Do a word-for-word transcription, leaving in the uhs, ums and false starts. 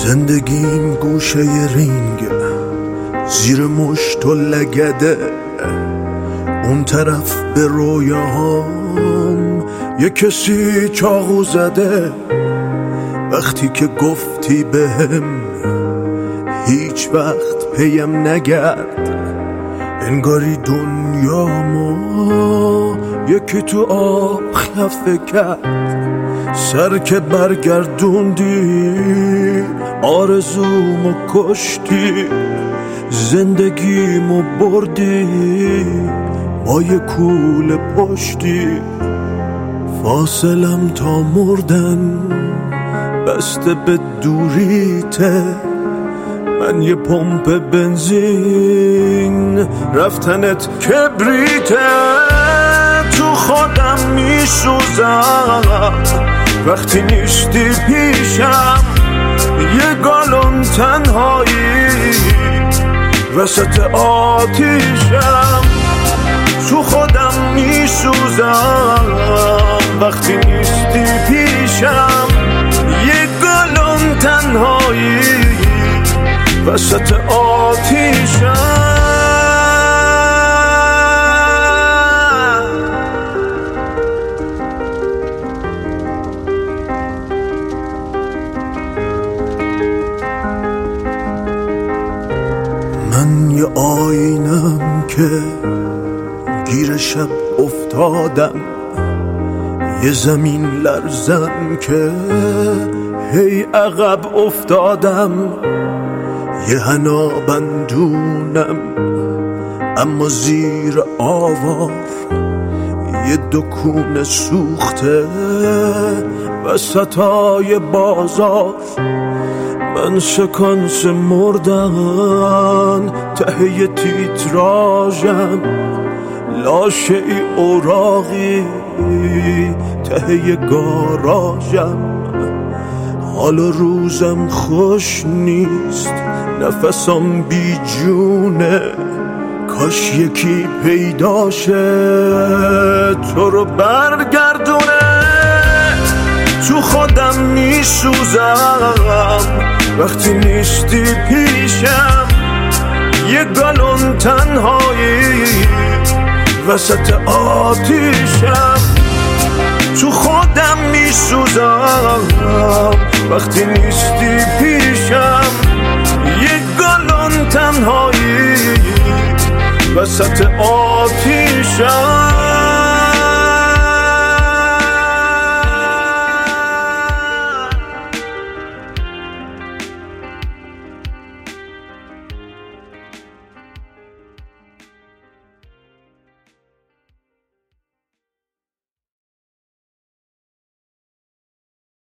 زندگیم گوشه رینگ، زیر مشت و لگده، اون طرف به رویاهام یه کسی چاقو زده. وقتی که گفتی بهم هیچ وقت پیم نگرد، انگاری دنیامو یکی تو آب خفه کرد. سر که برگردوندی آرزومو کشتی، زندگیمو بردی با یه کوله پشتی. فاصلم تا مردن بسته به دوریته، من یه پمپ بنزین رفتنت کبریته. تو خودم میسوزم وقتی نیستی پیشم، یه گالون تنهایی وسط آتیشم. تو خودم میسوزم وقتی نیستی پیشم، یه گالون تنهایی وسط آتیشم. من یه آینم که گیر شب افتادم، یه زمین لرزم که هی عقب افتادم. یه حنا بندونم اما زیر آوار، یه دکون سوخته وسطای بازار. من سکانس مردن ته تیتراژم، لاشه ای اوراقی ته گاراژم. حال و روزم خوش نیست، نفسم بی جونه. کاش یکی پیداشه تو رو برگردونه. تو خودم میسوزم وقتی نیستی پیشم، یه گالون تنهایی وسط آتیشم. تو خودم میسوزم وقتی نیستی پیشم، یه گالون تنهایی وسط آتیشم.